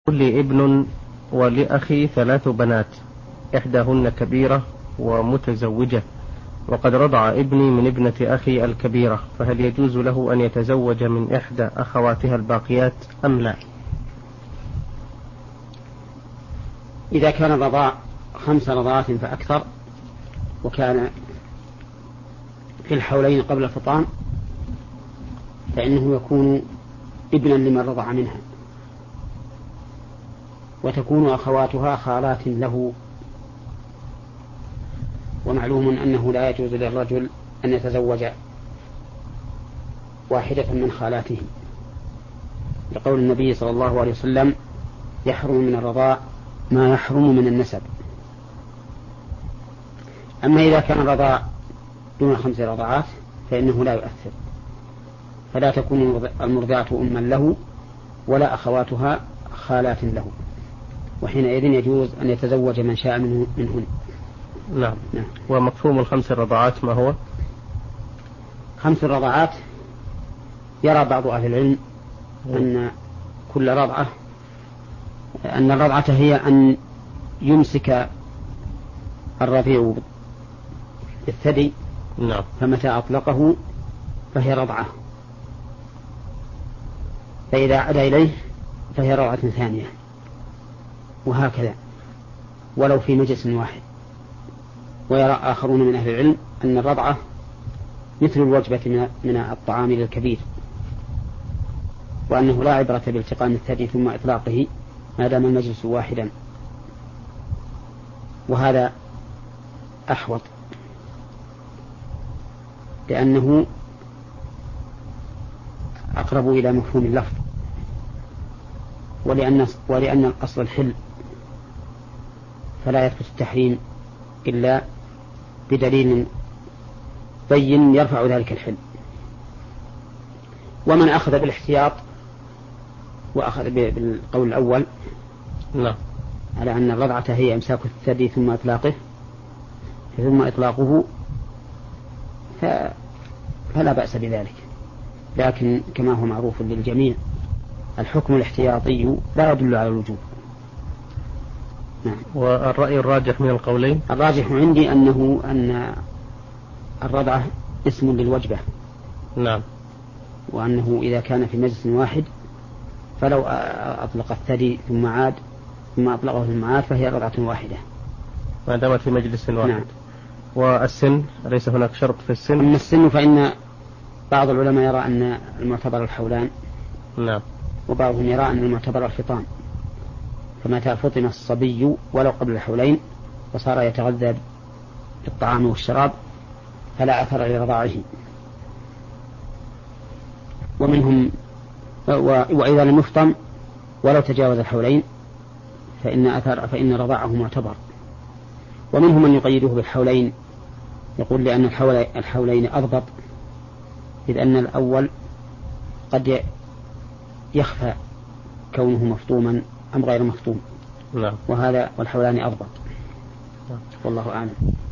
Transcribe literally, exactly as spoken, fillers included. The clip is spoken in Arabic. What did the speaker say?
لي ابن ولأخي ثلاث بنات، إحداهن كبيرة ومتزوجة، وقد رضع ابني من ابنة أخي الكبيرة، فهل يجوز له أن يتزوج من إحدى أخواتها الباقيات أم لا؟ إذا كان الرضاع خمس رضعات فأكثر وكان في الحولين قبل الفطام فإنه يكون ابنا لمن رضع منها، وتكون أخواتها خالات له. ومعلوم أنه لا يجوز للرجل أن يتزوج واحدة من خالاته، لقول النبي صلى الله عليه وسلم: يحرم من الرضاع ما يحرم من النسب. أما إذا كان الرضاع دون خمس رضعات فإنه لا يؤثر، فلا تكون المرضعة أما له ولا أخواتها خالات له، وحينئذ يجوز أن يتزوج من شاء منه منهن. نعم. نعم. ومفهوم الخمس الرضعات ما هو؟ خمس الرضعات يرى بعض أهل العلم أن كل رضعة أن الرضعة هي أن يمسك الرضيع بالثدي، نعم، فمتى أطلقه فهي رضعة، فإذا عاد إليه فهي رضعة ثانية، وهكذا ولو في مجلس واحد. ويرى آخرون من أهل العلم أن الرضعة مثل الوجبة من الطعام للكبير، وأنه لا عبرة بالتقام الثدي ثم إطلاقه ما دام المجلس واحدا، وهذا أحوط لأنه أقرب إلى مفهوم اللفظ، ولأن, ولأن الأصل الحل، فلا يثبت التحريم إلا بدليل بين يرفع ذلك الحل. ومن أخذ بالاحتياط وأخذ بالقول الأول لا. على أن الرضعة هي إمساك الثدي ثم إطلاقه ثم إطلاقه فلا بأس بذلك، لكن كما هو معروف للجميع الحكم الاحتياطي لا يدل على الوجوب. نعم. والرأي الراجح من القولين؟ الراجح عندي أنه أن الرضعة اسم للوجبة. نعم. وأنه إذا كان في مجلس واحد فلو أطلق الثدي ثم عاد ثم أطلقه ثم عاد فهي رضعة واحدة ما دامت في مجلس واحد. نعم. والسن ليس هناك شرط في السن؟ أما السن فإن بعض العلماء يرى أن المعتبر الحولان. نعم. وبعضهم يرى أن المعتبر الفطام، فمتى فطم الصبي ولو قبل الحولين وصار يتغذى بالطعام والشراب فلا أثر لرضاعه. ومنهم وإذا لم يفطم ولو تجاوز الحولين فإن أثر فإن رضاعه معتبر. ومنهم من يقيده بالحولين، يقول لأن الحولين أضبط، إذ أن الأول قد يخفى كونه مفطوما أم غير مفطوم. نعم. وهذا والحولان أضبط. والله أعلم.